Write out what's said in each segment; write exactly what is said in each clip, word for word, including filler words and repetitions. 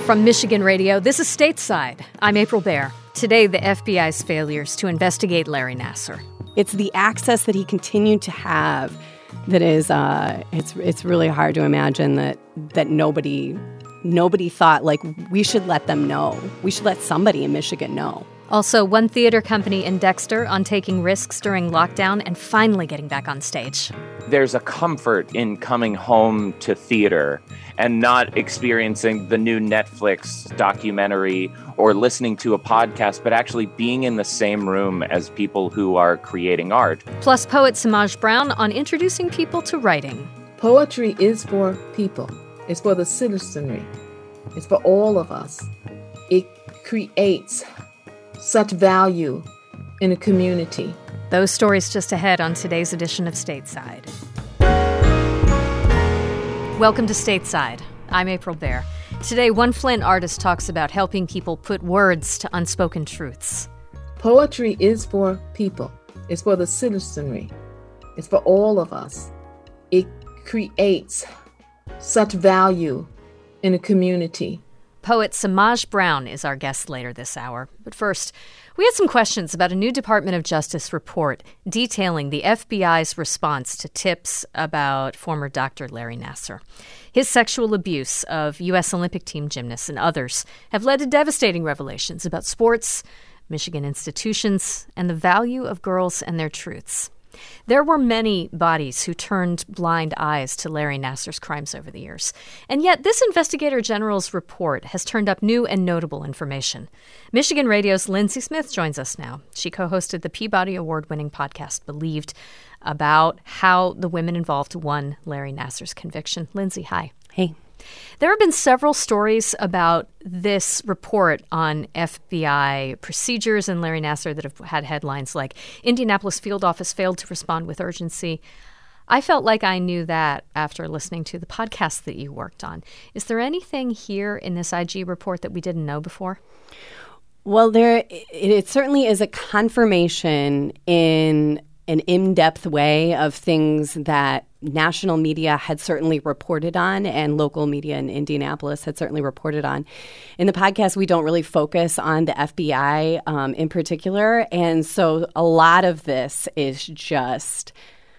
From Michigan Radio, this is Stateside. I'm April Baer. Today, the F B I's failures to investigate Larry Nassar. It's the access that he continued to have that is, uh, it's it's really hard to imagine that that nobody nobody thought, like, we should let them know. We should let somebody in Michigan know. Also, one theater company in Dexter on taking risks during lockdown and finally getting back on stage. There's a comfort in coming home to theater and not experiencing the new Netflix documentary or listening to a podcast, but actually being in the same room as people who are creating art. Plus, poet Samaj Brown on introducing people to writing. Poetry is for people. It's for the citizenry. It's for all of us. It creates such value in a community. Those stories just ahead on today's edition of Stateside. Welcome to Stateside. I'm April Baer. Today, one Flint artist talks about helping people put words to unspoken truths. Poetry is for people. It's for the citizenry. It's for all of us. It creates such value in a community. Poet Samaj Brown is our guest later this hour. But first, we had some questions about a new Department of Justice report detailing the F B I's response to tips about former Doctor Larry Nassar. His sexual abuse of U S Olympic team gymnasts and others have led to devastating revelations about sports, Michigan institutions, and the value of girls and their truths. There were many bodies who turned blind eyes to Larry Nassar's crimes over the years. And yet this Investigator General's report has turned up new and notable information. Michigan Radio's Lindsay Smith joins us now. She co-hosted the Peabody Award-winning podcast Believed about how the women involved won Larry Nassar's conviction. Lindsay, hi. Hey. There have been several stories about this report on F B I procedures and Larry Nassar that have had headlines like Indianapolis field office failed to respond with urgency. I felt like I knew that after listening to the podcast that you worked on. Is there anything here in this I G report that we didn't know before? Well, there it, it certainly is a confirmation in an in-depth way of things that national media had certainly reported on and local media in Indianapolis had certainly reported on. In the podcast, we don't really focus on the F B I um, in particular. And so a lot of this is just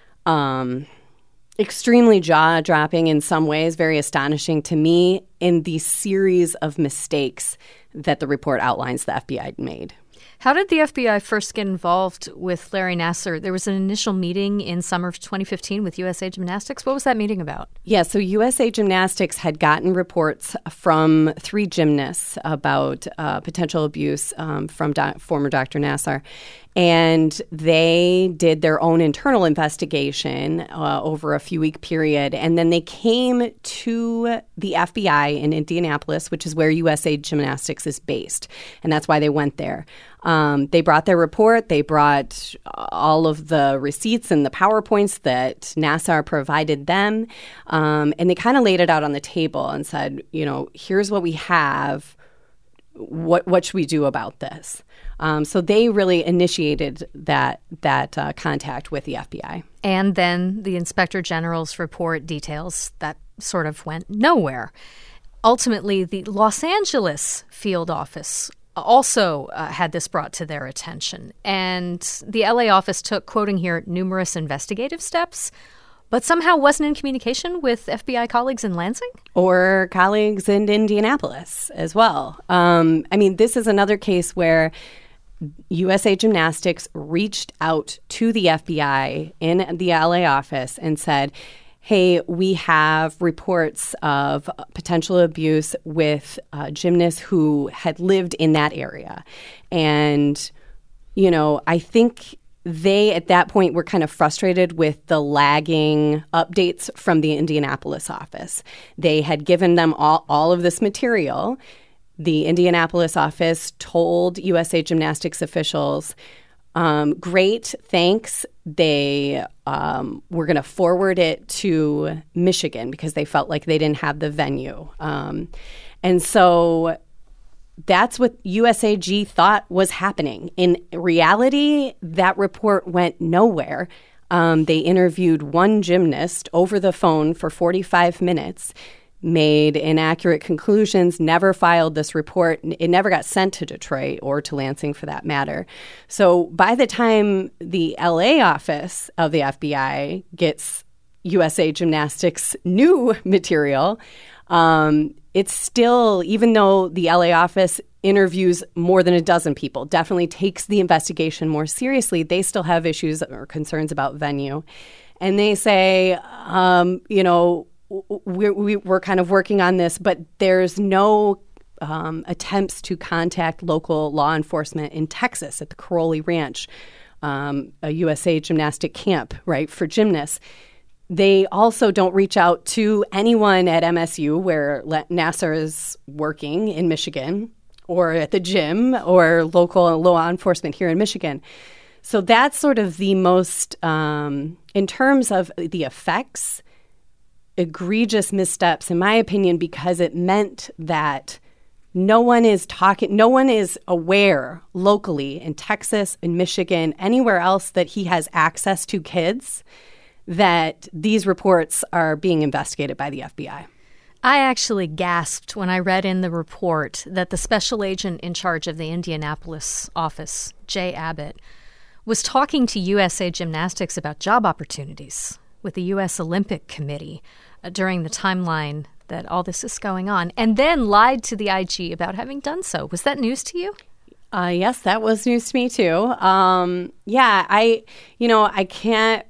um, extremely jaw-dropping in some ways, very astonishing to me in the series of mistakes that the report outlines the F B I made. How did the F B I first get involved with Larry Nassar? There was an initial meeting in summer of twenty fifteen with U S A Gymnastics. What was that meeting about? Yeah, so U S A Gymnastics had gotten reports from three gymnasts about uh, potential abuse um, from do- former Doctor Nassar. And they did their own internal investigation uh, over a few-week period. And then they came to the F B I in Indianapolis, which is where U S A Gymnastics is based. And that's why they went there. Um, they brought their report. They brought all of the receipts and the PowerPoints that Nassar provided them. Um, and they kind of laid it out on the table and said, you know, here's what we have. What what should we do about this? Um, so they really initiated that that uh, contact with the F B I. And then the Inspector General's report details that sort of went nowhere. Ultimately, the Los Angeles field office also uh, had this brought to their attention. And the L A office took, quoting here, numerous investigative steps, but somehow wasn't in communication with F B I colleagues in Lansing? Or colleagues in Indianapolis as well. Um, I mean, this is another case where U S A Gymnastics reached out to the F B I in the L A office and said, hey, we have reports of potential abuse with uh, gymnasts who had lived in that area. And, you know, I think they, at that point, were kind of frustrated with the lagging updates from the Indianapolis office. They had given them all, all of this material. The Indianapolis office told U S A Gymnastics officials, um, great, thanks. They um, were going to forward it to Michigan because they felt like they didn't have the venue. Um, and so that's what U S A G thought was happening. In reality, that report went nowhere. Um, they interviewed one gymnast over the phone for forty-five minutes. made inaccurate conclusions, never filed this report. It never got sent to Detroit or to Lansing for that matter. So by the time the L A office of the F B I gets U S A Gymnastics new material, um, it's still, even though the L A office interviews more than a dozen people, definitely takes the investigation more seriously, they still have issues or concerns about venue. And they say, um, you know, we're, we're kind of working on this, but there's no um, attempts to contact local law enforcement in Texas at the Caroli Ranch, um, a U S A Gymnastic camp, right, for gymnasts. They also don't reach out to anyone at M S U where Nassar is working in Michigan, or at the gym, or local law enforcement here in Michigan. So that's sort of the most, um, in terms of the effects, egregious missteps, in my opinion, because it meant that no one is talking, no one is aware locally in Texas, in Michigan, anywhere else that he has access to kids, that these reports are being investigated by the F B I. I actually gasped when I read in the report that the special agent in charge of the Indianapolis office, Jay Abbott, was talking to U S A Gymnastics about job opportunities with the U S Olympic Committee uh, during the timeline that all this is going on, and then lied to the I G about having done so. Was that news to you? Uh, yes, that was news to me too. Um, yeah, I, you know, I can't...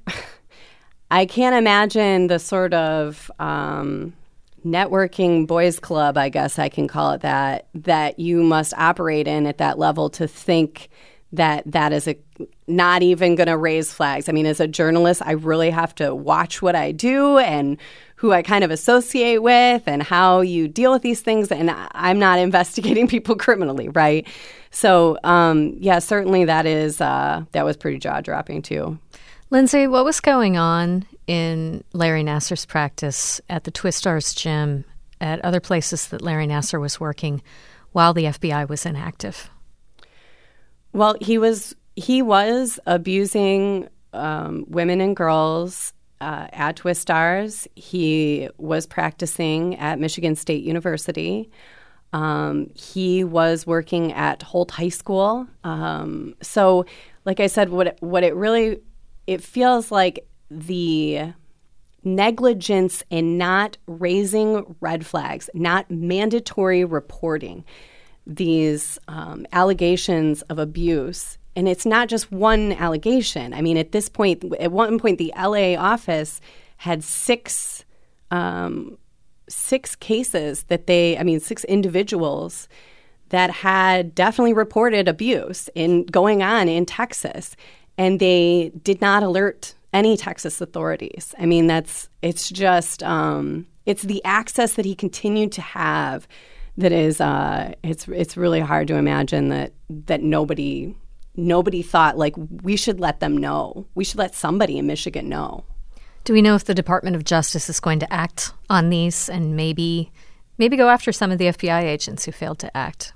I can't imagine the sort of um, networking boys club, I guess I can call it that, that you must operate in at that level to think that that is a, not even going to raise flags. I mean, as a journalist, I really have to watch what I do and who I kind of associate with and how you deal with these things. And I'm not investigating people criminally, right? So, um, yeah, certainly that is uh, that was pretty jaw-dropping too. Lindsay, what was going on in Larry Nassar's practice at the Twistars gym, at other places that Larry Nassar was working while the F B I was inactive? Well, he was he was abusing um, women and girls uh, at Twistars. He was practicing at Michigan State University. Um, he was working at Holt High School. Um, so, like I said, what it, what it really It feels like the negligence in not raising red flags, not mandatory reporting these um, allegations of abuse. And it's not just one allegation. I mean, at this point, at one point, the L A office had six um, six cases that they, I mean, six individuals that had definitely reported abuse in going on in Texas. And they did not alert any Texas authorities. I mean, that's, it's just, um, it's the access that he continued to have that is, uh, it's it's really hard to imagine that that nobody, nobody thought, like, we should let them know. We should let somebody in Michigan know. Do we know if the Department of Justice is going to act on these and maybe maybe go after some of the F B I agents who failed to act?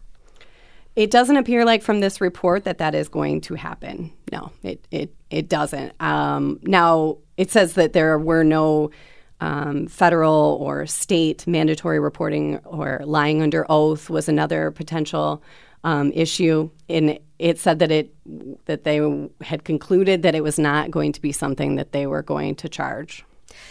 It doesn't appear like from this report that that is going to happen. No, it it, it doesn't. Um, now, it says that there were no um, federal or state mandatory reporting, or lying under oath was another potential um, issue. And it said that it that they had concluded that it was not going to be something that they were going to charge.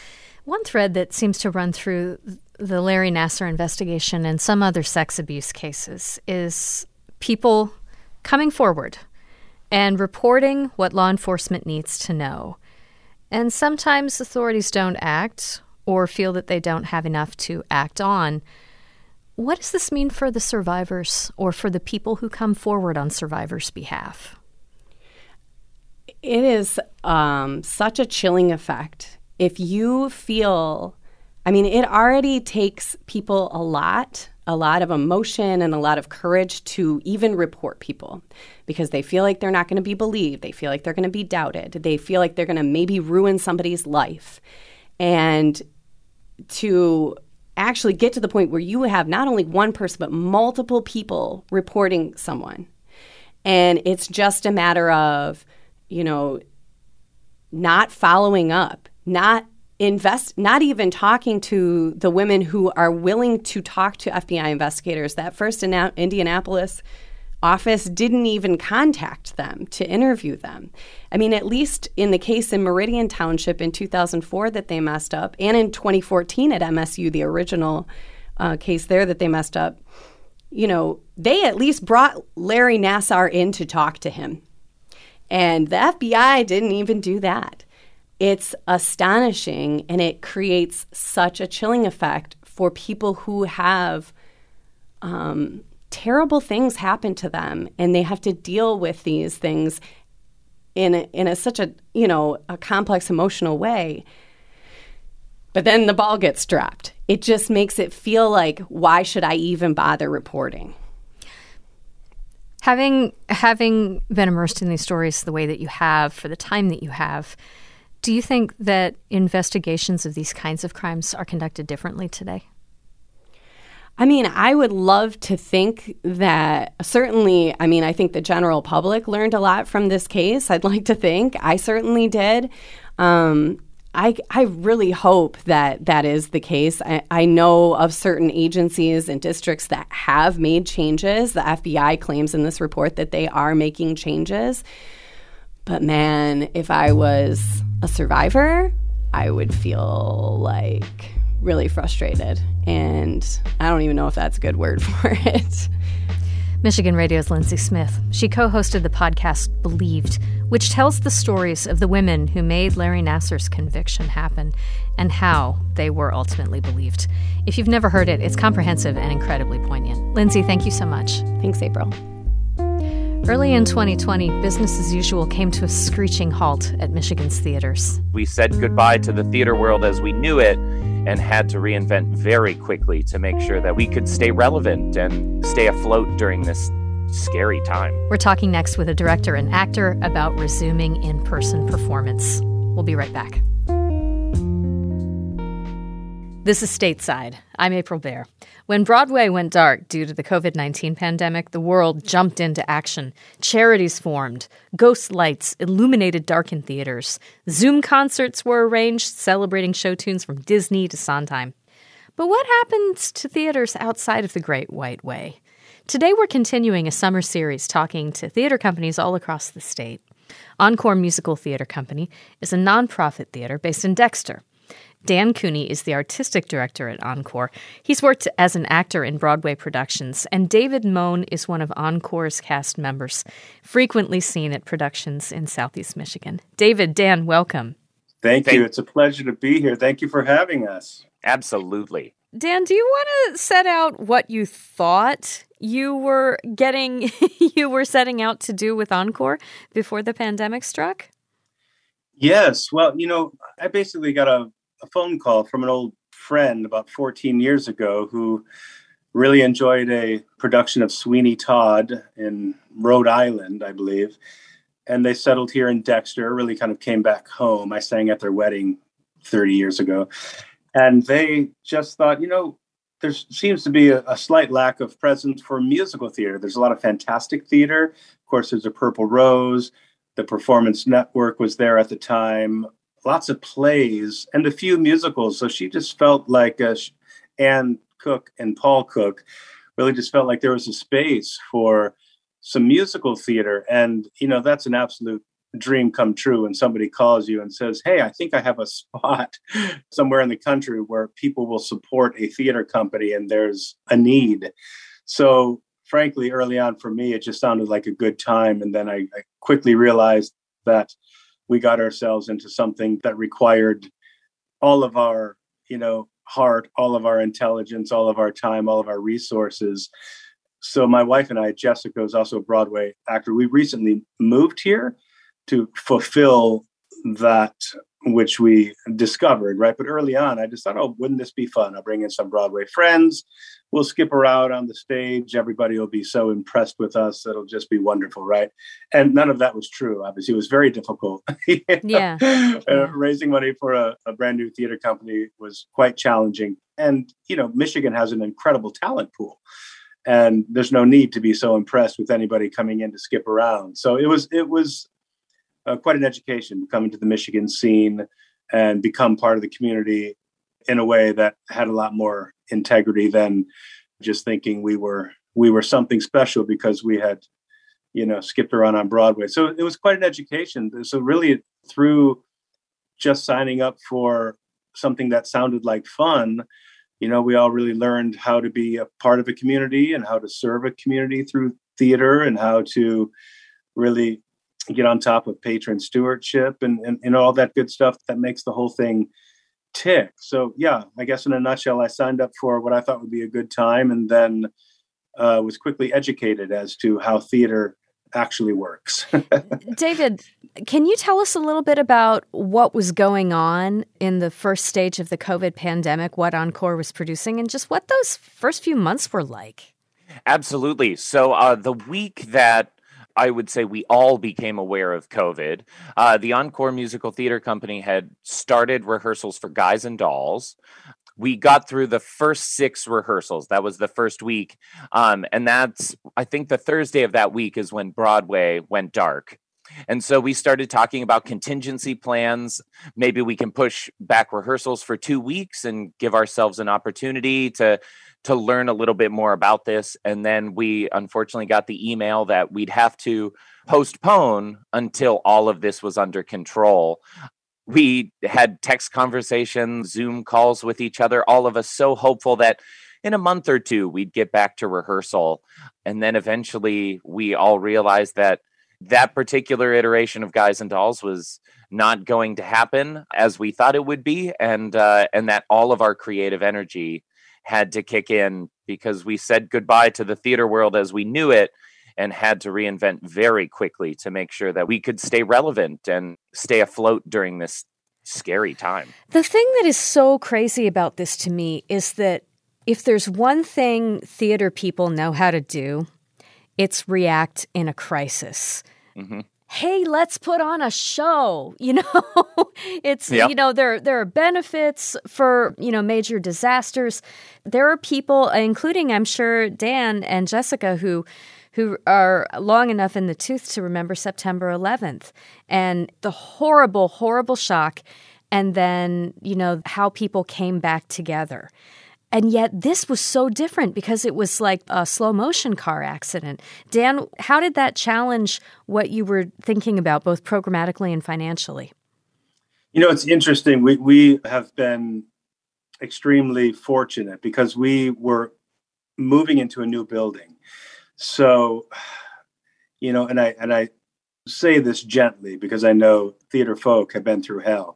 One thread that seems to run through the Larry Nassar investigation and some other sex abuse cases is people coming forward and reporting what law enforcement needs to know. And sometimes authorities don't act or feel that they don't have enough to act on. What does this mean for the survivors or for the people who come forward on survivors' behalf? It is um, such a chilling effect. If you feel, I mean, it already takes people a lot a lot of emotion and a lot of courage to even report people, because they feel like they're not going to be believed. They feel like they're going to be doubted. They feel like they're going to maybe ruin somebody's life. And to actually get to the point where you have not only one person, but multiple people reporting someone. And it's just a matter of, you know, not following up, not invest, not even talking to the women who are willing to talk to F B I investigators. That first in Indianapolis office didn't even contact them to interview them. I mean, at least in the case in Meridian Township in two thousand four that they messed up, and in twenty fourteen at M S U, the original uh, case there that they messed up, you know, they at least brought Larry Nassar in to talk to him. And the F B I didn't even do that. It's astonishing, and it creates such a chilling effect for people who have um, terrible things happen to them, and they have to deal with these things in a, in a, such a, you know, a complex emotional way. But then the ball gets dropped. It just makes it feel like, why should I even bother reporting? Having having been immersed in these stories the way that you have for the time that you have, do you think that investigations of these kinds of crimes are conducted differently today? I mean, I would love to think that certainly, I mean, I think the general public learned a lot from this case. I'd like to think. I certainly did. Um, I, I really hope that that is the case. I, I know of certain agencies and districts that have made changes. The F B I claims in this report that they are making changes. But man, if I was a survivor, I would feel like really frustrated. And I don't even know if that's a good word for it. Michigan Radio's Lindsay Smith. She co-hosted the podcast Believed, which tells the stories of the women who made Larry Nassar's conviction happen and how they were ultimately believed. If you've never heard it, it's comprehensive and incredibly poignant. Lindsay, thank you so much. Thanks, April. Early in twenty twenty, business as usual came to a screeching halt at Michigan's theaters. We said goodbye to the theater world as we knew it and had to reinvent very quickly to make sure that we could stay relevant and stay afloat during this scary time. We're talking next with a director and actor about resuming in-person performance. We'll be right back. This is Stateside. I'm April Baer. When Broadway went dark due to the covid nineteen pandemic, the world jumped into action. Charities formed. Ghost lights illuminated darkened theaters. Zoom concerts were arranged, celebrating show tunes from Disney to Sondheim. But what happens to theaters outside of the Great White Way? Today we're continuing a summer series talking to theater companies all across the state. Encore Musical Theater Company is a nonprofit theater based in Dexter. Dan Cooney is the artistic director at Encore. He's worked as an actor in Broadway productions, and David Moan is one of Encore's cast members, frequently seen at productions in Southeast Michigan. David, Dan, welcome. Thank, Thank you. It's a pleasure to be here. Thank you for having us. Absolutely. Dan, do you want to set out what you thought you were getting, you were setting out to do with Encore before the pandemic struck? Yes. Well, you know, I basically got a a phone call from an old friend about fourteen years ago who really enjoyed a production of Sweeney Todd in Rhode Island, I believe. And they settled here in Dexter, really kind of came back home. I sang at their wedding thirty years ago. And they just thought, you know, there seems to be a, a slight lack of presence for musical theater. There's a lot of fantastic theater. Of course, there's a Purple Rose. The Performance Network was there at the time. Lots of plays and a few musicals. So she just felt like uh, Anne Cook and Paul Cook really just felt like there was a space for some musical theater. And, you know, that's an absolute dream come true when somebody calls you and says, hey, I think I have a spot somewhere in the country where people will support a theater company and there's a need. So frankly, early on for me, it just sounded like a good time. And then I, I quickly realized that we got ourselves into something that required all of our, you know, heart, all of our intelligence, all of our time, all of our resources. So my wife and I, Jessica, is also a Broadway actor. We recently moved here to fulfill that which we discovered, right? But early on, I just thought, oh, wouldn't this be fun? I'll bring in some Broadway friends. We'll skip around on the stage. Everybody will be so impressed with us. It'll just be wonderful, right? And none of that was true. Obviously, it was very difficult. Yeah. uh, yeah. Raising money for a, a brand new theater company was quite challenging. And, you know, Michigan has an incredible talent pool. And there's no need to be so impressed with anybody coming in to skip around. So it was, it was uh, quite an education coming to the Michigan scene and become part of the community in a way that had a lot more integrity than just thinking we were we were something special because we had, you know, skipped around on Broadway. So it was quite an education. So really, through just signing up for something that sounded like fun, you know, we all really learned how to be a part of a community and how to serve a community through theater and how to really get on top of patron stewardship and, and, and all that good stuff that makes the whole thing tick. So, yeah, I guess in a nutshell, I signed up for what I thought would be a good time and then uh, was quickly educated as to how theater actually works. David, can you tell us a little bit about what was going on in the first stage of the COVID pandemic, what Encore was producing, and just what those first few months were like? Absolutely. So uh, the week that I would say we all became aware of COVID, uh, the Encore Musical Theater Company had started rehearsals for Guys and Dolls. We got through the first six rehearsals. That was the first week. Um, and that's, I think the Thursday of that week is when Broadway went dark. And so we started talking about contingency plans. Maybe we can push back rehearsals for two weeks and give ourselves an opportunity to to learn a little bit more about this. And then we unfortunately got the email that we'd have to postpone until all of this was under control. We had text conversations, Zoom calls with each other, all of us so hopeful that in a month or two, we'd get back to rehearsal. And then eventually we all realized that that particular iteration of Guys and Dolls was not going to happen as we thought it would be. And, uh, and that all of our creative energy had to kick in because we said goodbye to the theater world as we knew it and had to reinvent very quickly to make sure that we could stay relevant and stay afloat during this scary time. The thing that is so crazy about this to me is that if there's one thing theater people know how to do, it's react in a crisis. Mm-hmm. Hey, let's put on a show. You know, it's, yep. you know, there, there are benefits for, you know, major disasters. There are people, including, I'm sure, Dan and Jessica, who who are long enough in the tooth to remember September eleventh and the horrible, horrible shock. And then, you know, how people came back together. And yet this was so different because it was like a slow motion car accident. Dan, how did that challenge what you were thinking about, both programmatically and financially? You know, it's interesting. We we have been extremely fortunate because we were moving into a new building. So, you know, and I and I say this gently because I know theater folk have been through hell,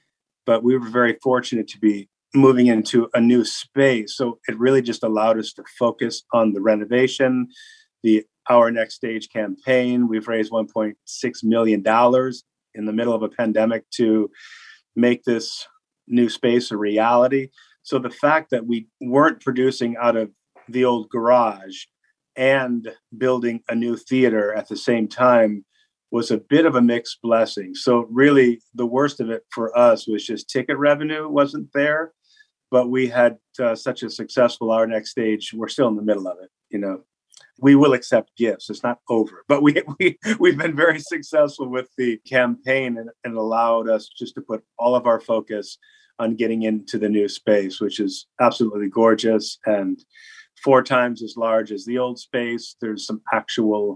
but we were very fortunate to be moving into a new space. So it really just allowed us to focus on the renovation, the Our Next Stage campaign. We've raised one point six million dollars in the middle of a pandemic to make this new space a reality. So the fact that we weren't producing out of the old garage and building a new theater at the same time was a bit of a mixed blessing. So really the worst of it for us was just ticket revenue wasn't there. But we had uh, such a successful Our Next Stage. We're still in the middle of it. You know, we will accept gifts. It's not over, but we we we've been very successful with the campaign, and, and allowed us just to put all of our focus on getting into the new space, which is absolutely gorgeous and four times as large as the old space. There's some actual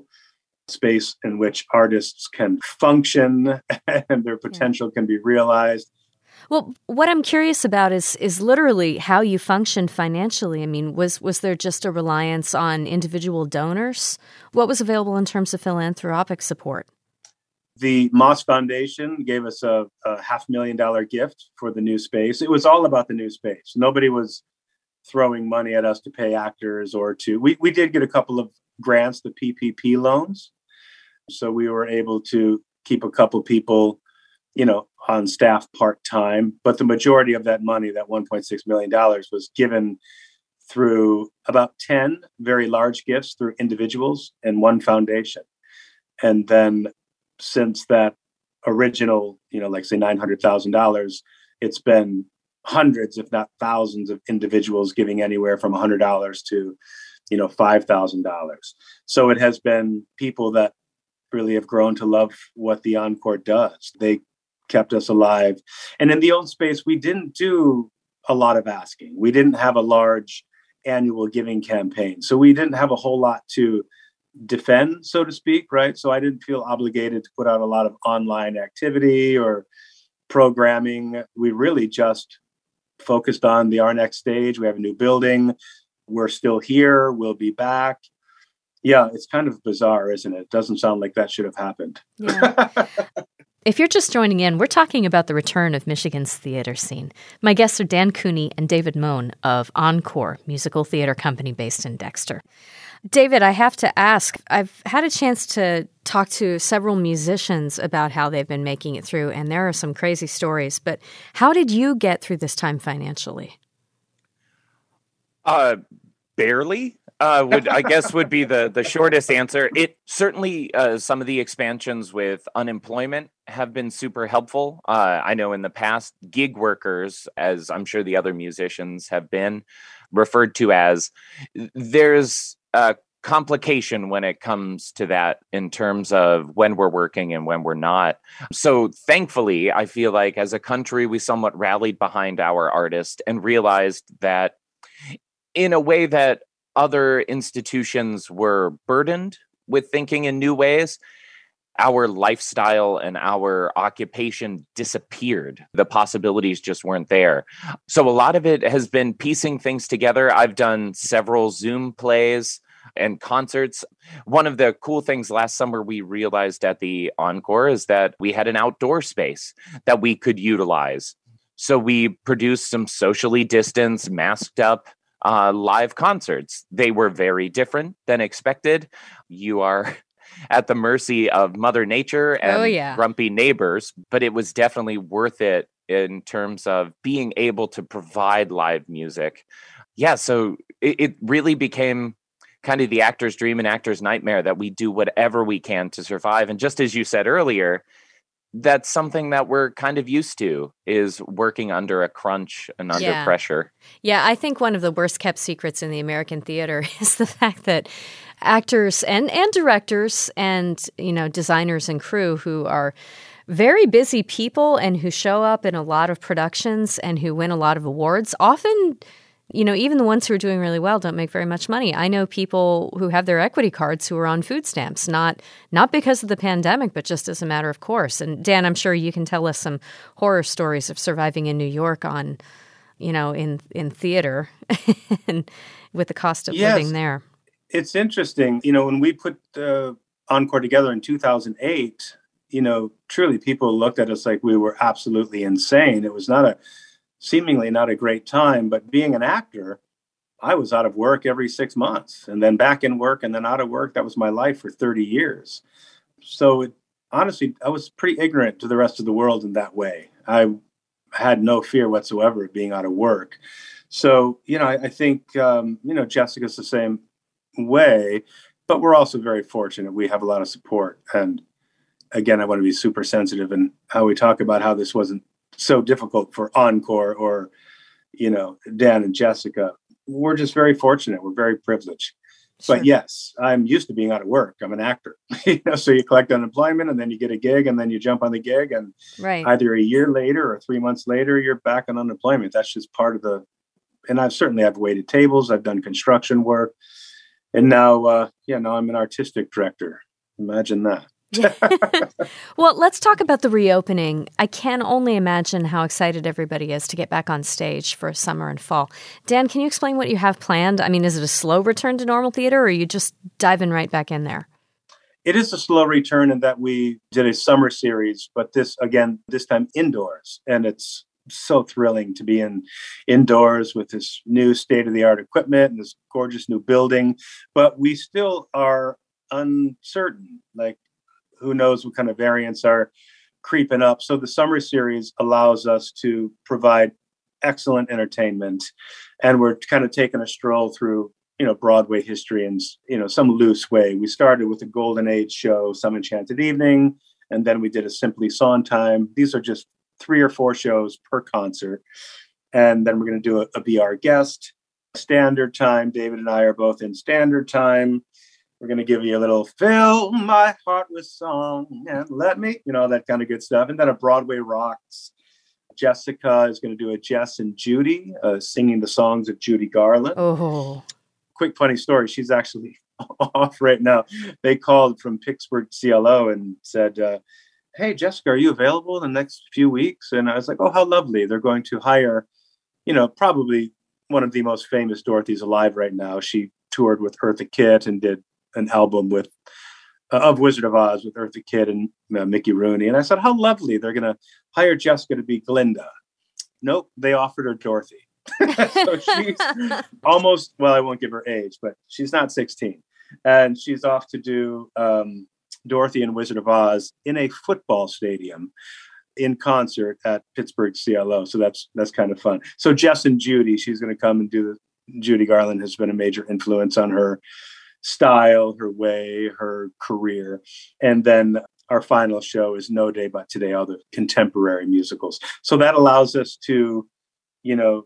space in which artists can function and their potential can be realized. Well, what I'm curious about is is literally how you functioned financially. I mean, was was there just a reliance on individual donors? What was available in terms of philanthropic support? The Moss Foundation gave us a, a half million dollar gift for the new space. It was all about the new space. Nobody was throwing money at us to pay actors or to, we, we did get a couple of grants, the P P P loans. So we were able to keep a couple people, you know, on staff part-time, but the majority of that money, that one point six million dollars, was given through about ten very large gifts through individuals and one foundation. And then since that original, you know, like say nine hundred thousand dollars, it's been hundreds, if not thousands of individuals giving anywhere from one hundred dollars to, you know, five thousand dollars. So it has been people that really have grown to love what the Encore does. They kept us alive. And in the old space, we didn't do a lot of asking. We didn't have a large annual giving campaign. So we didn't have a whole lot to defend, so to speak, right? So I didn't feel obligated to put out a lot of online activity or programming. We really just focused on the Our Next Stage. We have a new building. We're still here. We'll be back. Yeah, it's kind of bizarre, isn't it? It doesn't sound like that should have happened. Yeah. If you're just joining in, we're talking about the return of Michigan's theater scene. My guests are Dan Cooney and David Moen of Encore, musical theater company based in Dexter. David, I have to ask, I've had a chance to talk to several musicians about how they've been making it through, and there are some crazy stories, but how did you get through this time financially? Uh, barely. Uh, would I guess would be the the shortest answer. It certainly uh, some of the expansions with unemployment have been super helpful. Uh, I know in the past, gig workers, as I'm sure the other musicians have been referred to as, there's a complication when it comes to that in terms of when we're working and when we're not. So thankfully, I feel like as a country, we somewhat rallied behind our artists and realized that in a way that other institutions were burdened with thinking in new ways, our lifestyle and our occupation disappeared. The possibilities just weren't there. So a lot of it has been piecing things together. I've done several Zoom plays and concerts. One of the cool things last summer we realized at the Encore is that we had an outdoor space that we could utilize. So we produced some socially distanced, masked up Uh, live concerts. They were very different than expected. You are at the mercy of Mother Nature and oh, yeah. grumpy neighbors, but it was definitely worth it in terms of being able to provide live music. Yeah, so it, it really became kind of the actor's dream and actor's nightmare that we do whatever we can to survive. And just as you said earlier, that's something that we're kind of used to, is working under a crunch and under yeah. pressure. Yeah, I think one of the worst kept secrets in the American theater is the fact that actors and, and directors and, you know, designers and crew who are very busy people and who show up in a lot of productions and who win a lot of awards, often, you know, even the ones who are doing really well don't make very much money. I know people who have their equity cards who are on food stamps, not not because of the pandemic, but just as a matter of course. And Dan, I'm sure you can tell us some horror stories of surviving in New York on, you know, in, in theater and with the cost of yes. living there. It's interesting. You know, when we put uh, Encore together in two thousand eight, you know, truly people looked at us like we were absolutely insane. It was not a seemingly not a great time, but being an actor, I was out of work every six months and then back in work and then out of work. That was my life for thirty years. So it, honestly, I was pretty ignorant to the rest of the world in that way. I had no fear whatsoever of being out of work. So, you know, I, I think, um, you know, Jessica's the same way, but we're also very fortunate. We have a lot of support. And again, I want to be super sensitive in how we talk about how this wasn't so difficult for Encore or, you know, Dan and Jessica. We're just very fortunate. We're very privileged. Sure. But yes, I'm used to being out of work. I'm an actor. you know, so you collect unemployment and then you get a gig and then you jump on the gig and right. either a year later or three months later, you're back on unemployment. That's just part of the, and I've certainly I've waited tables. I've done construction work. And now, uh, yeah, now I'm an artistic director. Imagine that. Well, let's talk about the reopening. I can only imagine how excited everybody is to get back on stage for summer and fall. Dan, can you explain what you have planned? I mean, is it a slow return to normal theater, or are you just diving right back in there? It is a slow return in that we did a summer series, but this, again, this time indoors. And it's so thrilling to be in indoors with this new state-of-the-art equipment and this gorgeous new building. But we still are uncertain, like, who knows what kind of variants are creeping up. So the summer series allows us to provide excellent entertainment. And we're kind of taking a stroll through, you know, Broadway history in, you know, some loose way. We started with a Golden Age show, Some Enchanted Evening, and then we did a Simply Sondheim. These are just three or four shows per concert. And then we're going to do a, a Be Our Guest, standard time. David and I are both in standard time. We're going to give you a little fill my heart with song and let me, you know, that kind of good stuff. And then a Broadway Rocks. Jessica is going to do a Jess and Judy, uh, singing the songs of Judy Garland. Oh, quick funny story. She's actually off right now. They called from Pittsburgh C L O and said, uh, hey, Jessica, are you available in the next few weeks? And I was like, oh, how lovely. They're going to hire, you know, probably one of the most famous Dorothys alive right now. She toured with Eartha Kitt and did an album with uh, of Wizard of Oz with Eartha Kitt and uh, Mickey Rooney. And I said, how lovely. They're going to hire Jessica to be Glinda. Nope, they offered her Dorothy. So she's almost, well, I won't give her age, but she's not sixteen. And she's off to do um, Dorothy and Wizard of Oz in a football stadium in concert at Pittsburgh C L O. So that's that's kind of fun. So Jess and Judy, she's going to come and do the, Judy Garland has been a major influence on her style, her way, her career. And then our final show is No Day But Today, all the contemporary musicals. So that allows us to, you know,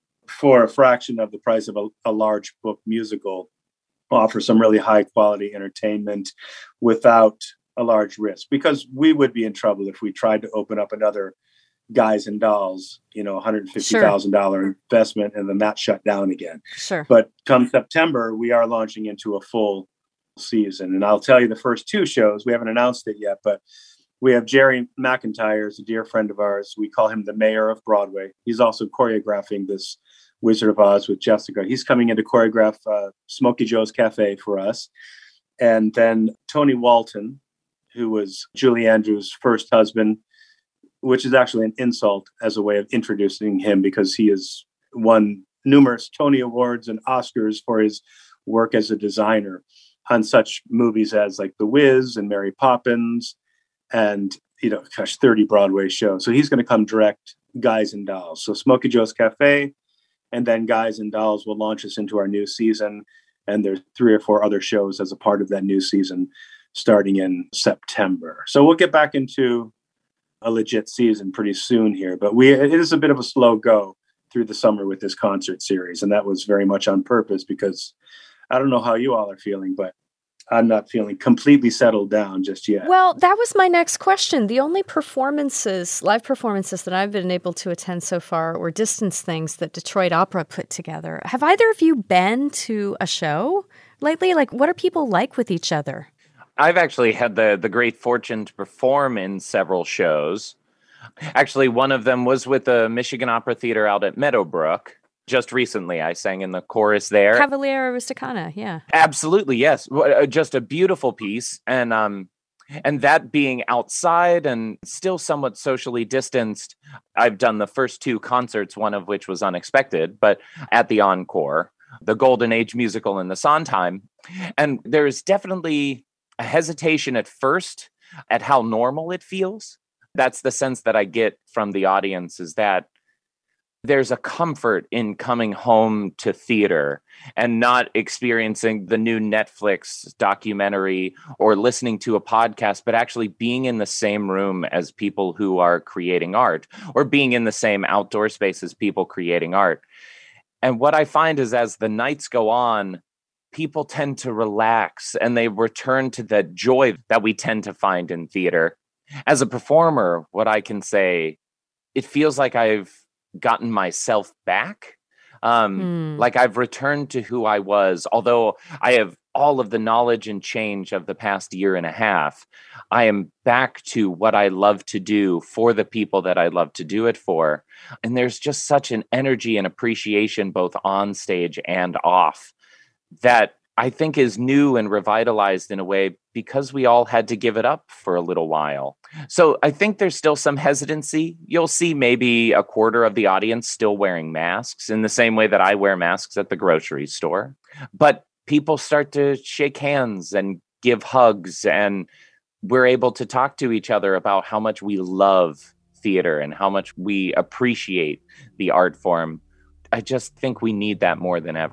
for a fraction of the price of a, a large book musical, offer some really high quality entertainment without a large risk, because we would be in trouble if we tried to open up another Guys and Dolls, you know, one hundred fifty thousand dollars sure. investment, and then that shut down again. Sure. But come September, we are launching into a full season. And I'll tell you the first two shows, we haven't announced it yet, but we have Jerry McIntyre, is a dear friend of ours. We call him the mayor of Broadway. He's also choreographing this Wizard of Oz with Jessica. He's coming in to choreograph uh, Smokey Joe's Cafe for us. And then Tony Walton, who was Julie Andrews' first husband, which is actually an insult as a way of introducing him, because he has won numerous Tony Awards and Oscars for his work as a designer on such movies as like The Wiz and Mary Poppins and, you know, gosh, thirty Broadway shows. So he's going to come direct Guys and Dolls. So Smokey Joe's Cafe, and then Guys and Dolls will launch us into our new season. And there's three or four other shows as a part of that new season starting in September. So we'll get back into a legit season pretty soon here. But we it is a bit of a slow go through the summer with this concert series. And that was very much on purpose, because I don't know how you all are feeling, but I'm not feeling completely settled down just yet. Well, that was my next question. The only performances, live performances that I've been able to attend so far were distance things that Detroit Opera put together. Have either of you been to a show lately? Like, what are people like with each other? I've actually had the, the great fortune to perform in several shows. Actually, one of them was with the Michigan Opera Theater out at Meadowbrook. Just recently, I sang in the chorus there. Cavaliere Rusticana, yeah. Absolutely, yes. Just a beautiful piece. And um, and that being outside and still somewhat socially distanced, I've done the first two concerts, one of which was unexpected, but at the Encore, the Golden Age musical in the Sondheim. And there's definitely a hesitation at first at how normal it feels. That's the sense that I get from the audience, is that there's a comfort in coming home to theater and not experiencing the new Netflix documentary or listening to a podcast, but actually being in the same room as people who are creating art, or being in the same outdoor space as people creating art. And what I find is, as the nights go on, people tend to relax and they return to the joy that we tend to find in theater. As a performer, what I can say, it feels like I've gotten myself back. Um, mm. Like I've returned to who I was, although I have all of the knowledge and change of the past year and a half. I am back to what I love to do for the people that I love to do it for. And there's just such an energy and appreciation both on stage and off that I think is new and revitalized in a way, because we all had to give it up for a little while. So I think there's still some hesitancy. You'll see maybe a quarter of the audience still wearing masks in the same way that I wear masks at the grocery store. But people start to shake hands and give hugs, and we're able to talk to each other about how much we love theater and how much we appreciate the art form. I just think we need that more than ever.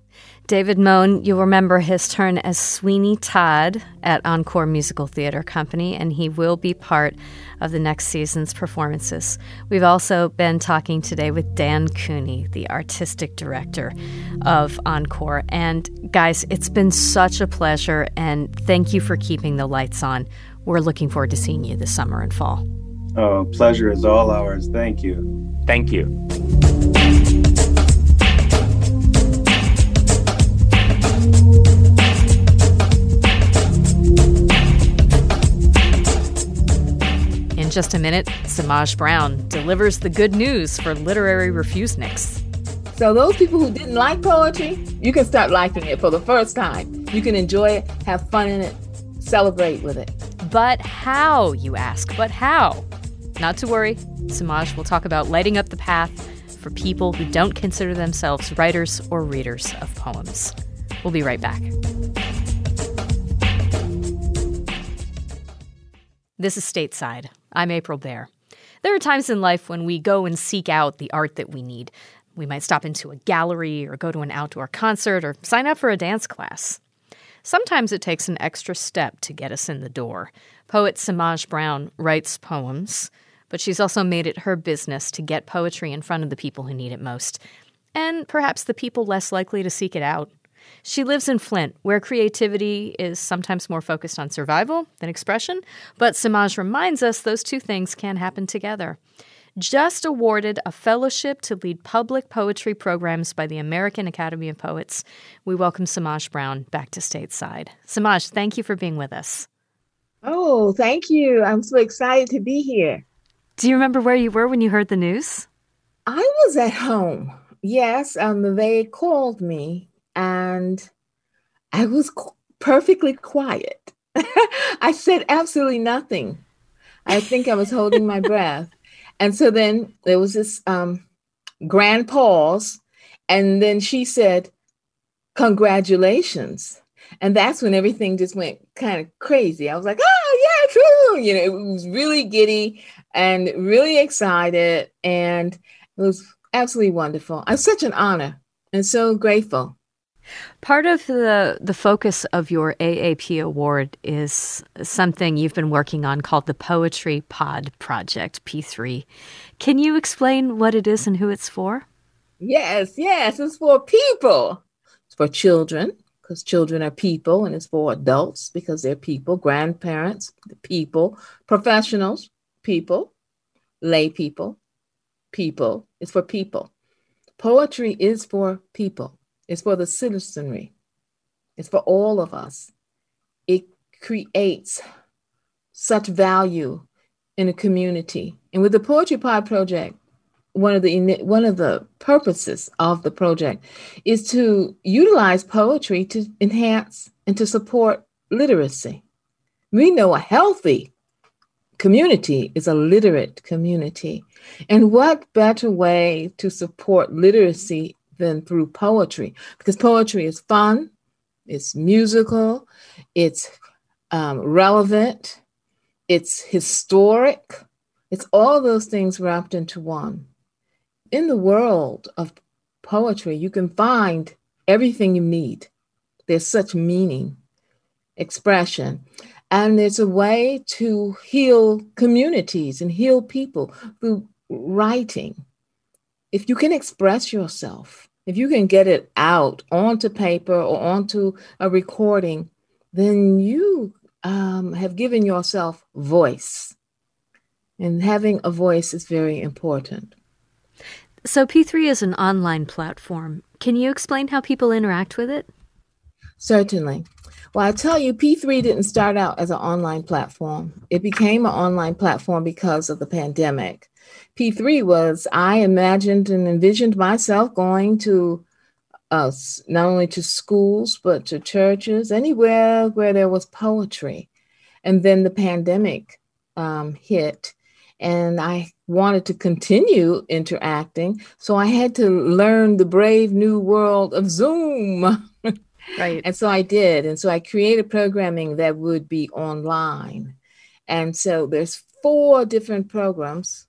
David Moen, you'll remember his turn as Sweeney Todd at Encore Musical Theater Company, and he will be part of the next season's performances. We've also been talking today with Dan Cooney, the artistic director of Encore. And guys, it's been such a pleasure, and thank you for keeping the lights on. We're looking forward to seeing you this summer and fall. Oh, pleasure is all ours. Thank you. Thank you. In just a minute, Samaj Brown delivers the good news for literary refuseniks. So those people who didn't like poetry, you can start liking it for the first time. You can enjoy it, have fun in it, celebrate with it. But how, you ask? But how? Not to worry, Samaj will talk about lighting up the path for people who don't consider themselves writers or readers of poems. We'll be right back. This is Stateside. I'm April Baer. There are times in life when we go and seek out the art that we need. We might stop into a gallery or go to an outdoor concert or sign up for a dance class. Sometimes it takes an extra step to get us in the door. Poet Samaj Brown writes poems, but she's also made it her business to get poetry in front of the people who need it most, and perhaps the people less likely to seek it out. She lives in Flint, where creativity is sometimes more focused on survival than expression, but Samaj reminds us those two things can happen together. Just awarded a fellowship to lead public poetry programs by the American Academy of Poets, we welcome Samaj Brown back to Stateside. Samaj, thank you for being with us. Oh, thank you. I'm so excited to be here. Do you remember where you were when you heard the news? I was at home. Yes, um, they called me and I was qu- perfectly quiet. I said absolutely nothing. I think I was holding my breath. And so then there was this um, grand pause. And then she said, "Congratulations." And that's when everything just went kind of crazy. I was like, oh, yeah, true. You know, it was really giddy and really excited. And it was absolutely wonderful. It's such an honor and so grateful. Part of the, the focus of your A A P award is something you've been working on called the Poetry Pod Project, P three. Can you explain what it is and who it's for? Yes, yes, it's for people. It's for children, because children are people, and it's for adults because they're people, grandparents, people, professionals, people, lay people, people. It's for people. Poetry is for people. It's for the citizenry. It's for all of us. It creates such value in a community. And with the Poetry Pod Project, one of the one of the purposes of the project is to utilize poetry to enhance and to support literacy. We know a healthy community is a literate community. And what better way to support literacy than through poetry? Because poetry is fun, it's musical, it's um, relevant, it's historic, it's all those things wrapped into one. In the world of poetry, you can find everything you need. There's such meaning, expression, and there's a way to heal communities and heal people through writing. If you can express yourself, if you can get it out onto paper or onto a recording, then you um, have given yourself voice. And having a voice is very important. So P three is an online platform. Can you explain how people interact with it? Certainly. Well, I tell you, P three didn't start out as an online platform. It became an online platform because of the pandemic. P three was, I imagined and envisioned myself going to uh, not only to schools, but to churches, anywhere where there was poetry. And then the pandemic um, hit, and I wanted to continue interacting. So I had to learn the brave new world of Zoom. Right. And so I did. And so I created programming that would be online. And so there's four different programs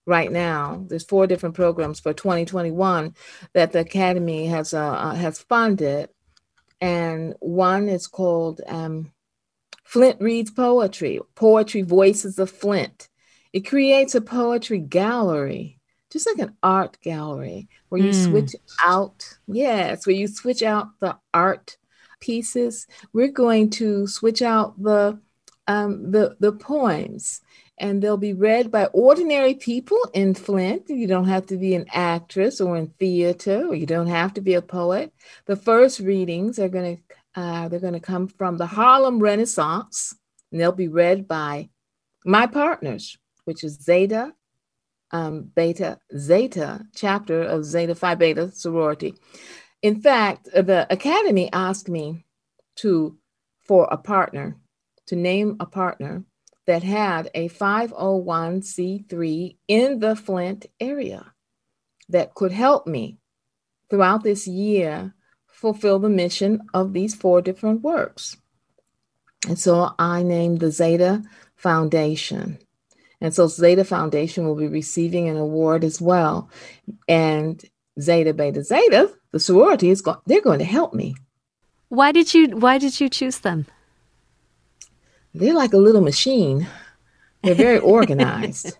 right now. There's four different programs for twenty twenty-one that the Academy has uh, uh, has funded, and one is called um, Flint Reads Poetry, Poetry Voices of Flint. It creates a poetry gallery, just like an art gallery, where you mm. switch out, yes, where you switch out the art pieces. We're going to switch out the um, the the poems, and they'll be read by ordinary people in Flint. You don't have to be an actress or in theater, or you don't have to be a poet. The first readings are going to uh, they're going to come from the Harlem Renaissance, and they'll be read by my partners, which is Zeta, um, Beta, Zeta chapter of Zeta Phi Beta sorority. In fact, the Academy asked me to, for a partner, to name a partner that had a five oh one c three in the Flint area that could help me throughout this year fulfill the mission of these four different works. And so I named the Zeta Foundation. And so Zeta Foundation will be receiving an award as well. And Zeta Beta Zeta, the sorority, is go- they're going to help me. Why did you why did you choose them? They're like a little machine. They're very organized.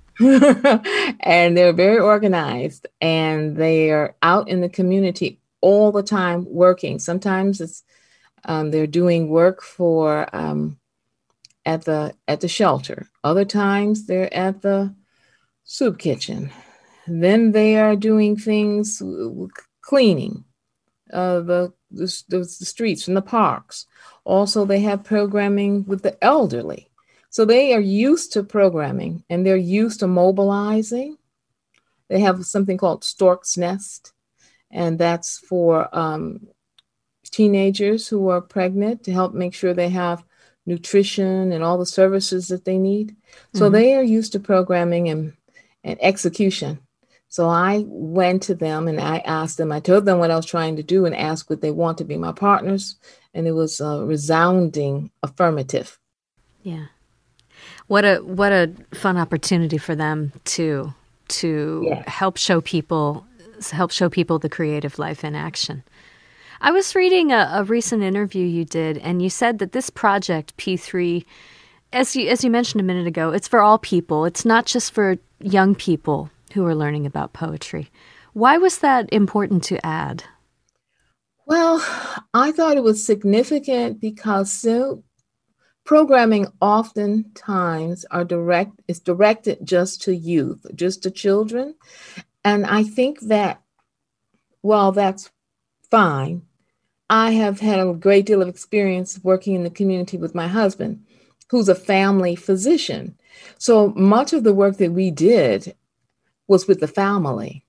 And they're very organized. And they're out in the community all the time working. Sometimes it's um, they're doing work for um, at the at the shelter. Other times they're at the soup kitchen. Then they are doing things, cleaning uh, the, the, the streets and the parks. Also, they have programming with the elderly. So they are used to programming, and they're used to mobilizing. They have something called Stork's Nest, and that's for um, teenagers who are pregnant to help make sure they have nutrition and all the services that they need. So mm-hmm. they are used to programming and, and execution. So I went to them and I asked them, I told them what I was trying to do and asked would they want to be my partners. And it was a resounding affirmative. Yeah. What a what a fun opportunity for them to to yeah. help show people help show people the creative life in action. I was reading a, a recent interview you did, and you said that this project, P three, as you as you mentioned a minute ago, it's for all people. It's not just for young people who are learning about poetry. Why was that important to add? Well, I thought it was significant because so programming oftentimes are direct is directed just to youth, just to children. And I think that, well, that's fine. I have had a great deal of experience working in the community with my husband, who's a family physician. So much of the work that we did was with the family.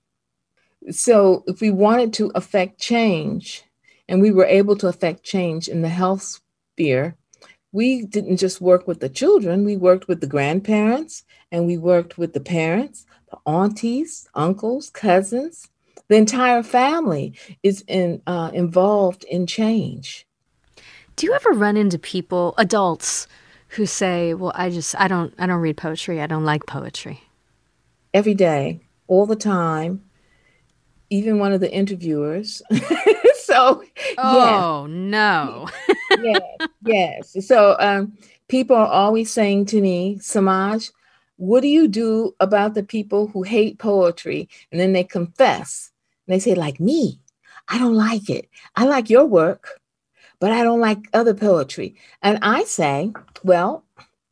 So if we wanted to affect change, and we were able to affect change in the health sphere, we didn't just work with the children, we worked with the grandparents, and we worked with the parents, the aunties, uncles, cousins. The entire family is in, uh, involved in change. Do you ever run into people, adults, who say, well, I just, I don't, I don't read poetry. I don't like poetry. Every day, all the time, even one of the interviewers. So, oh, yeah. no. yes, yes. So um, people are always saying to me, Samaj, what do you do about the people who hate poetry? And then they confess. And they say, like me, I don't like it. I like your work, but I don't like other poetry. And I say, well,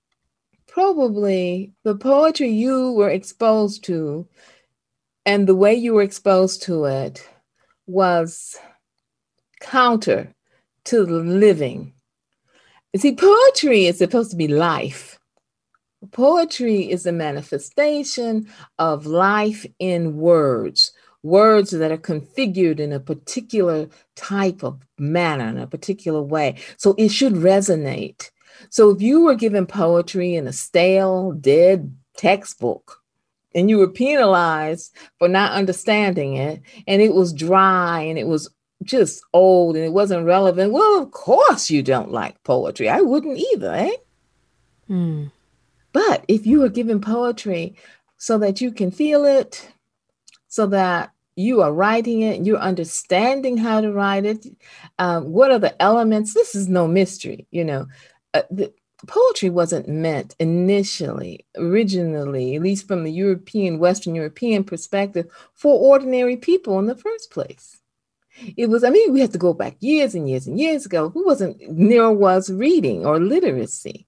probably the poetry you were exposed to and the way you were exposed to it was counter to the living. You see, poetry is supposed to be life. Poetry is a manifestation of life in words, words that are configured in a particular type of manner, in a particular way. So it should resonate. So if you were given poetry in a stale, dead textbook, and you were penalized for not understanding it, and it was dry and it was just old and it wasn't relevant, well, of course you don't like poetry. I wouldn't either, eh? Mm. But if you were given poetry so that you can feel it, so that you are writing it, you're understanding how to write it. Um, what are the elements? This is no mystery, you know. Uh, the, poetry wasn't meant initially, originally, at least from the European, Western European perspective, for ordinary people in the first place. It was, I mean, we have to go back years and years and years ago. Who wasn't, near was reading or literacy.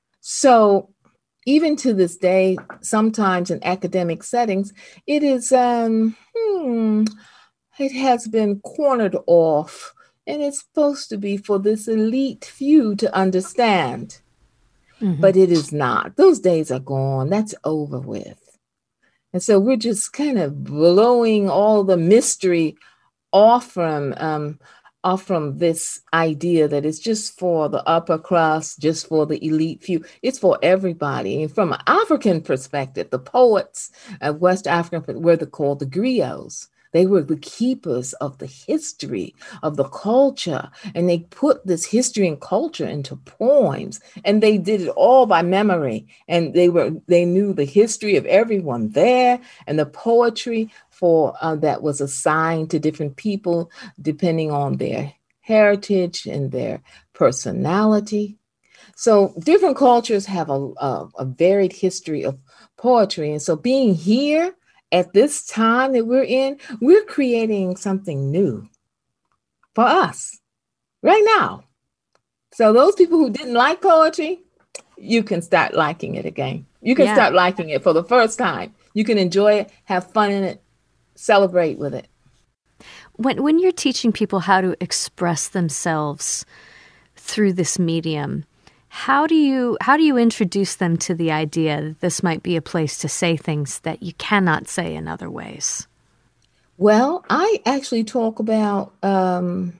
So even to this day, sometimes in academic settings, it is, um, hmm, it has been cornered off, and it's supposed to be for this elite few to understand. Mm-hmm. But it is not. Those days are gone. That's over with. And so we're just kind of blowing all the mystery off from um, off from this idea that it's just for the upper crust, just for the elite few. It's for everybody. And from an African perspective, the poets of West Africa were the, called the griots. They were the keepers of the history, of the culture, and they put this history and culture into poems, and they did it all by memory. And they were they knew the history of everyone there, and the poetry for uh, that was assigned to different people depending on their heritage and their personality. So different cultures have a, a, a varied history of poetry, and so being here at this time that we're in, we're creating something new for us right now. So those people who didn't like poetry, you can start liking it again. You can yeah. start liking it for the first time. You can enjoy it, have fun in it, celebrate with it. When when you're teaching people how to express themselves through this medium, How do you how do you introduce them to the idea that this might be a place to say things that you cannot say in other ways? Well, I actually talk about um,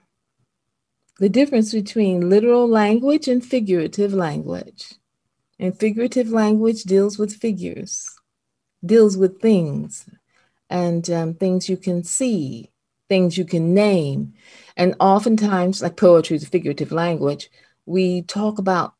the difference between literal language and figurative language. And figurative language deals with figures, deals with things, and um, things you can see, things you can name. And oftentimes, like poetry is figurative language, we talk about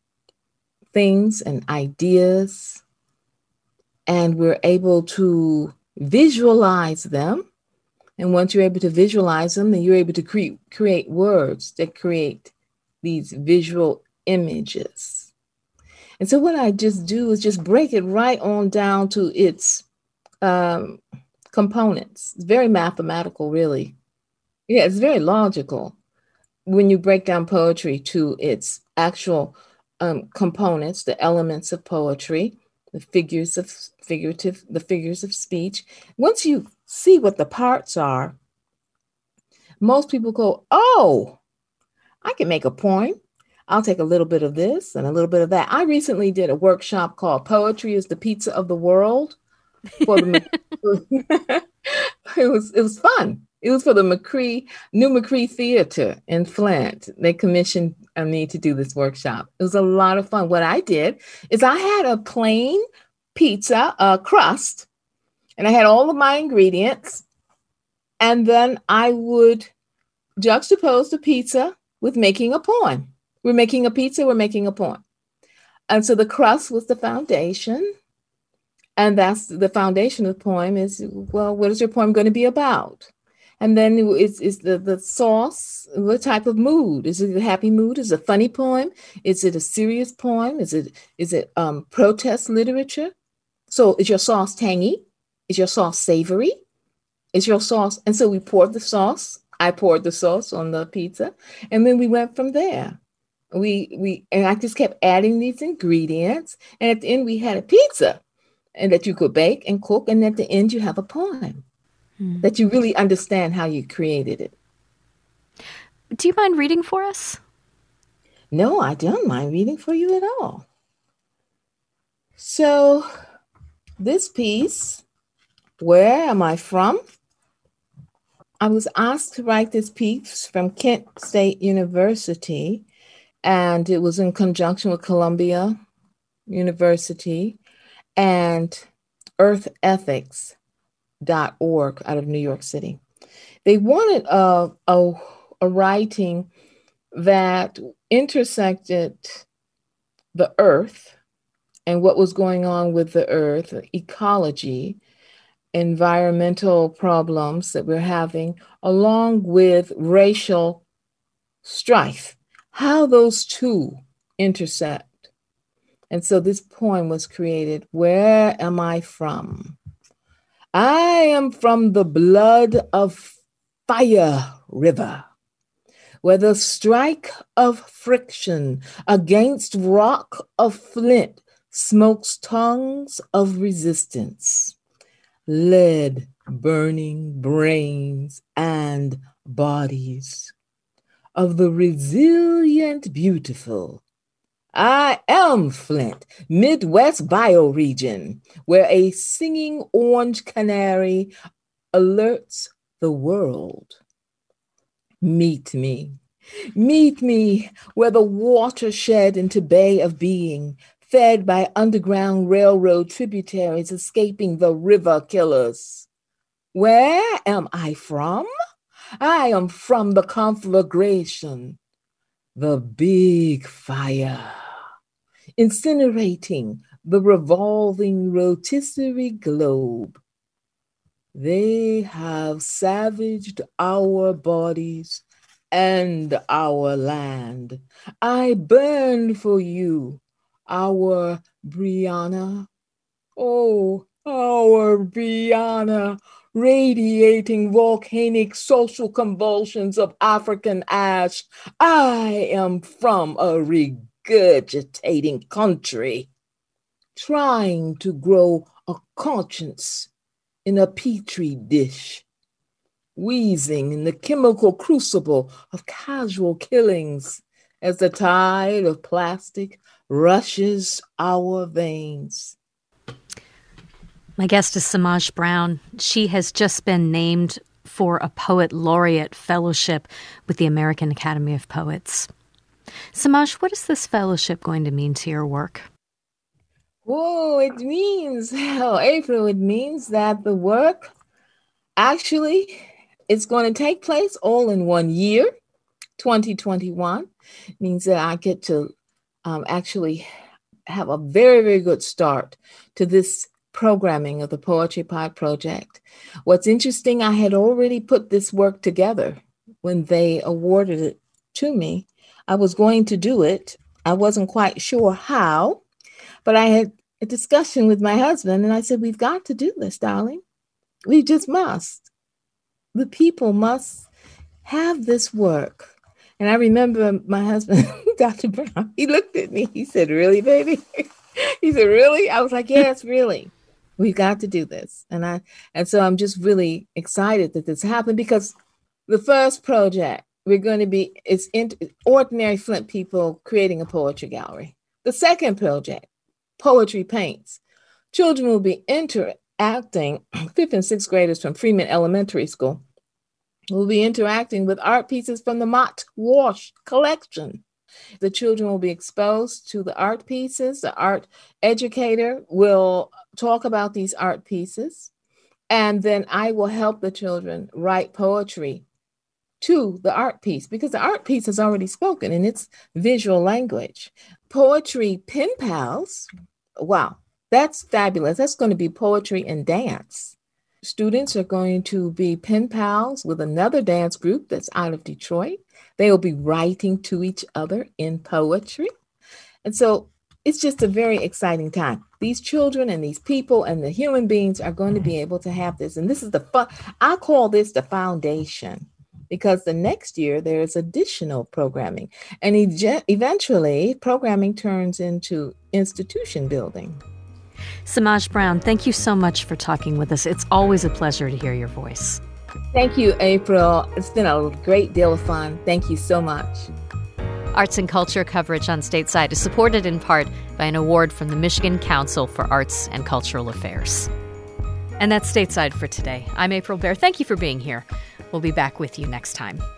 things and ideas, and we're able to visualize them. And once you're able to visualize them, then you're able to cre- create words that create these visual images. And so what I just do is just break it right on down to its um, components. It's very mathematical, really. Yeah, it's very logical when you break down poetry to its actual Um, components, the elements of poetry, the figures of figurative, the figures of speech. Once you see what the parts are, most people go, oh, I can make a poem. I'll take a little bit of this and a little bit of that. I recently did a workshop called Poetry is the Pizza of the World. For the it was it was fun. It was for the McCree, New McCree Theater in Flint. They commissioned me to do this workshop. It was a lot of fun. What I did is I had a plain pizza uh, crust, and I had all of my ingredients. And then I would juxtapose the pizza with making a poem. We're making a pizza, we're making a poem. And so the crust was the foundation. And that's the foundation of the poem is, well, what is your poem going to be about? And then it's, it's the, the sauce, what type of mood? Is it a happy mood? Is it a funny poem? Is it a serious poem? Is it is it um, protest literature? So is your sauce tangy? Is your sauce savory? Is your sauce? And so we poured the sauce. I poured the sauce on the pizza. And then we went from there. We we and I just kept adding these ingredients. And at the end, we had a pizza and that you could bake and cook. And at the end, you have a poem. Hmm. That you really understand how you created it. Do you mind reading for us? No, I don't mind reading for you at all. So this piece, Where Am I From? I was asked to write this piece from Kent State University, and it was in conjunction with Columbia University and Earth Ethics dot org out of New York City. They wanted a, a, a writing that intersected the earth and what was going on with the earth, ecology, environmental problems that we're having, along with racial strife, how those two intersect. And so this poem was created, Where Am I From? I am from the blood of fire river, where the strike of friction against rock of flint smokes tongues of resistance, lead burning brains and bodies of the resilient beautiful. I am Flint, Midwest bioregion, where a singing orange canary alerts the world. Meet me, meet me where the water shed into bay of being, fed by underground railroad tributaries escaping the river killers. Where am I from? I am from the conflagration, the big fire, incinerating the revolving rotisserie globe. They have savaged our bodies and our land. I burn for you, our Brianna. Oh, our Brianna, radiating volcanic social convulsions of African ash. I am from a regurgitating country, trying to grow a conscience in a petri dish, wheezing in the chemical crucible of casual killings as the tide of plastic rushes our veins. My guest is Semaj Brown. She has just been named for a Poet Laureate Fellowship with the American Academy of Poets. Semaj, what is this fellowship going to mean to your work? Oh, it means, oh, April, it means that the work actually is going to take place all in one year, twenty twenty-one. It means that I get to um, actually have a very, very good start to this programming of the Poetry Pod Project. What's interesting, I had already put this work together when they awarded it to me. I was going to do it. I wasn't quite sure how, but I had a discussion with my husband and I said, we've got to do this, darling. We just must. The people must have this work. And I remember my husband, Doctor Brown, he looked at me. He said, really, baby? He said, really? I was like, yes, really. We've got to do this. And I, and so I'm just really excited that this happened, because the first project we're going to be, it's in, ordinary Flint people creating a poetry gallery. The second project, Poetry Paints. Children will be interacting, fifth and sixth graders from Freeman Elementary School will be interacting with art pieces from the Mott Walsh collection. The children will be exposed to the art pieces. The art educator will talk about these art pieces, and then I will help the children write poetry to the art piece, because the art piece is already spoken in its visual language. Poetry pen pals, wow, that's fabulous. That's going to be poetry and dance. Students are going to be pen pals with another dance group that's out of Detroit. They will be writing to each other in poetry. And so it's just a very exciting time. These children and these people and the human beings are going to be able to have this. And this is the fun. I call this the foundation, because the next year there is additional programming. And e- eventually programming turns into institution building. Semaj Brown, thank you so much for talking with us. It's always a pleasure to hear your voice. Thank you, April. It's been a great deal of fun. Thank you so much. Arts and culture coverage on Stateside is supported in part by an award from the Michigan Council for Arts and Cultural Affairs. And that's Stateside for today. I'm April Baer. Thank you for being here. We'll be back with you next time.